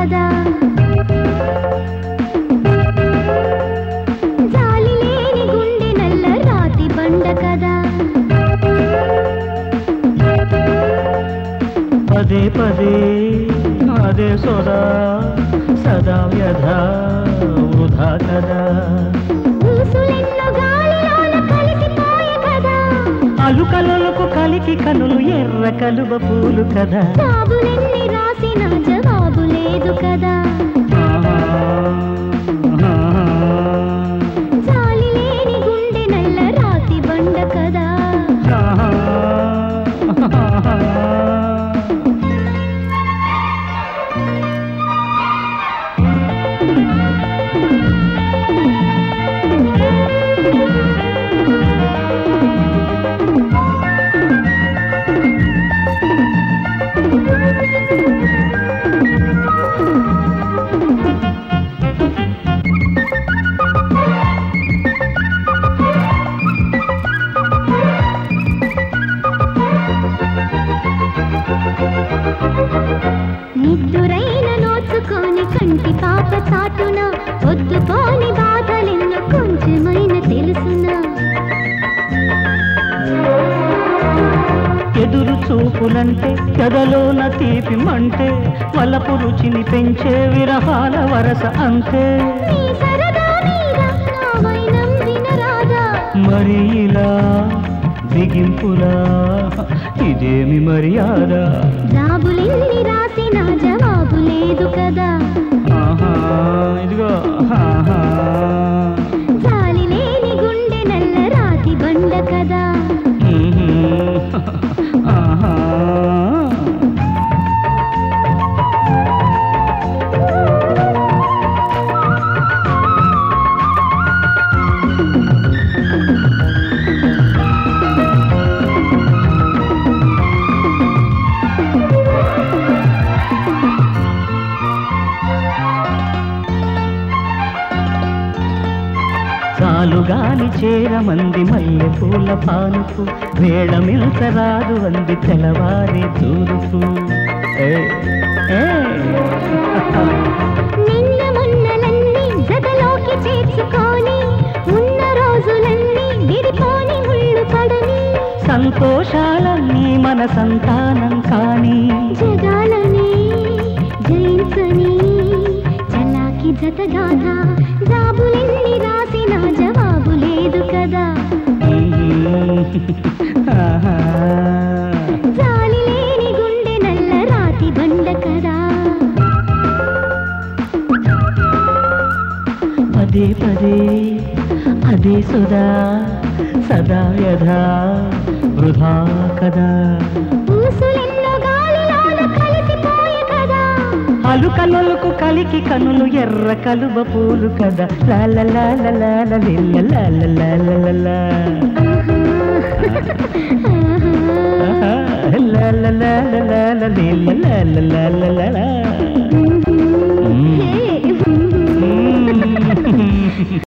కదా జాలి లేని గుండె నల్ల రాతి బండ కదా పదే పదే అదే సోదా సదా వ్యధ వృధా కదా ఊసులెన్నో గాలిలోన కలిసిపోయే కదా అలుకలకు కలికి కనులు ఎర్ర కలువ పూలు కదా జాబులెన్ని రాసిన జవాబు లేదు కదా జాలి లేని గుండె నల్ల రాతి బండ కదా నిద్దురైన నోచుకొని కంటి పాప చాటున పొద్దుపోని బాధలెన్నో కొంచెమైన తెలుసునా ఎదురు చూపులంటే కదలోన తీపి మంటే వలపు రుచిని పెంచే విరహాల వరస అంతే నీ సరదా మీద నా వైనం వినరాదా మరి ఇలా బిగింపులా ఇదేమి మర్యాద జాబులెన్ని రాసిన జవాబు లేదు కదా ఇదిగో జాలి లేని గుండె నల్ల రాతి బండ కదా చాలుగాని చేరమంది మల్లె పూల పానుపు వేళ మిల్సరాదు అంది తెల్లవారి తూరుపు నిన్న మొన్నలన్నీ జతలోకి చేర్చుకొని ఉన్న రోజులన్నీ విడిపోని ముళ్ళు పడని సంతోషాలన్నీ మన సంతానం కాని జగాలని జయించని చలాకి జతగాథ జాబులెన్ని రాసిన జవాబు లేదు కదా జాలి లేని గుండె నల్ల రాతి బండ కదా పదే పదే అదే సుధా సదా వ్యధ వృధా కదా ఊసులెన్నో గాలిలోన కలిసిపోయే కదా అలుకలకు కలికి కనులు ఎర్ర కలువ పూలు కదా లాల లాల లాల లిల్ల లాల లాల లాల లాల లాల లాల లిల్ల లాల లాల లాల